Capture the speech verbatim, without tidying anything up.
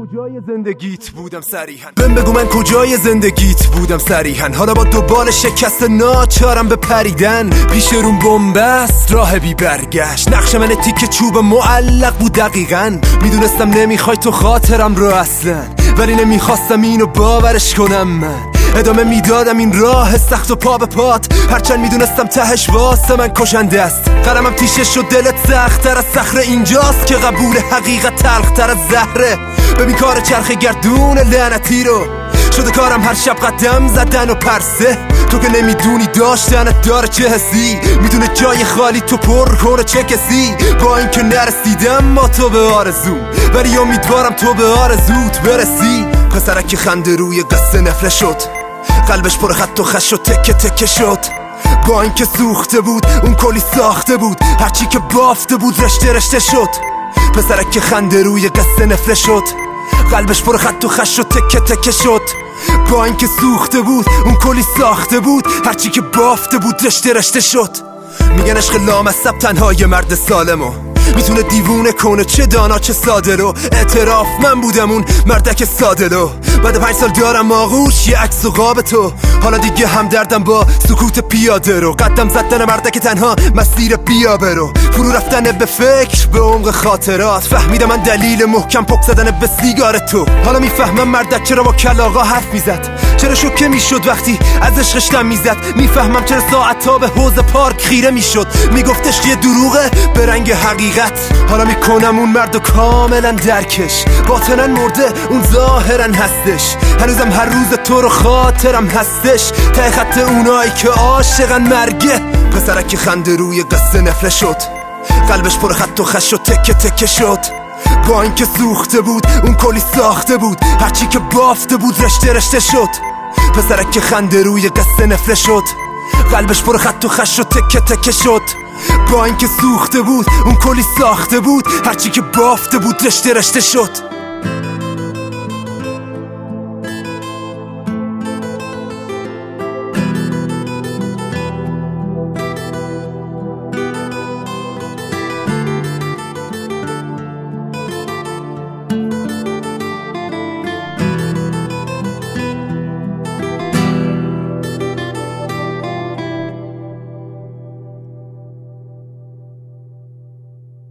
کجای زندگیت بودم صریحاً بهم بگو من کجای زندگیت بودم صریحاً حالا با دوبال شکست ناچارم به پریدن پیش روم بنبست راه بی برگشت نقش من تیک چوب معلق بود دقیقاً میدونستم نمیخوای تو خاطرم رو اصلا ولی نمیخواستم اینو باورش کنم من ادامه میدادم این راه سخت و پا به پات هرچند میدونستم تهش واسه من کشنده است قلمم تیشه شد دلت سخت تر از صخره اینجاست که قبول حقیقت تلخ تر از زهره ببین کار چرخ گردون لعنتی رو شده کارم هر شب قدم زدن و پرسه تو که نمیدونی داشتنت داره چه حسی میدونه جای خالی تو پر کنه چه کسی با این که نرسیدم ما تو به آرزوم ولی امیدوارم تو به آرزوت برسی پسرک خنده روی قصه نفله شد قلبش پر خط و خش و تکه تکه شد با این که سوخته بود اون کلی ساخته بود هرچی که بافته بود رشته رشته شد پسرک خنده روی قصه نفله شد قلبش پر خط و خش و تکه تکه شد با این که سوخته بود اون کلی ساخته بود هرچی که بافته بود رشته رشته شد میگن عشق لامصب تنهای مرد سالمو میتونه دیوونه کنه چه دانا چه ساده رو اعتراف من بودم اون مردک ساده رو بعد پنج سال دارم آغوش یه عکس و قاب تو حالا دیگه همدردم با سکوت پیاده رو قدم زدن مردک تنها مسیر بیا برو فرو رفتن به فکر به عمق خاطرات فهمیدم من دلیل محکم پک زدن به سیگار تو حالا میفهمم مردک چرا با کلاغا حرف میزد چرا شوکه میشد وقتی از عشقش دم میزد میفهمم چرا ساعتا به حوض پارک خیره میشد میگفتش یه دروغه به رنگ حقیقت حالا میکنم اون مردو کاملا درکش باطنن مرده اون ظاهرا هستش هنوزم هر روز تو رو خاطرم هستش ته خط اونایی که عاشقن مرگه پسرک خنده روی قصه نفله شد قلبش پر خط و خش و تکه تکه شد با این که سوخته بود اون کلی ساخته بود هرچی که بافته بود رشته رشته شد پسرک خنده روی قصه نفله شد قلبش پر خط و خش و تکه تکه شد با این که سوخته بود اون کلی ساخته بود هرچی که بافته بود رشته رشته شد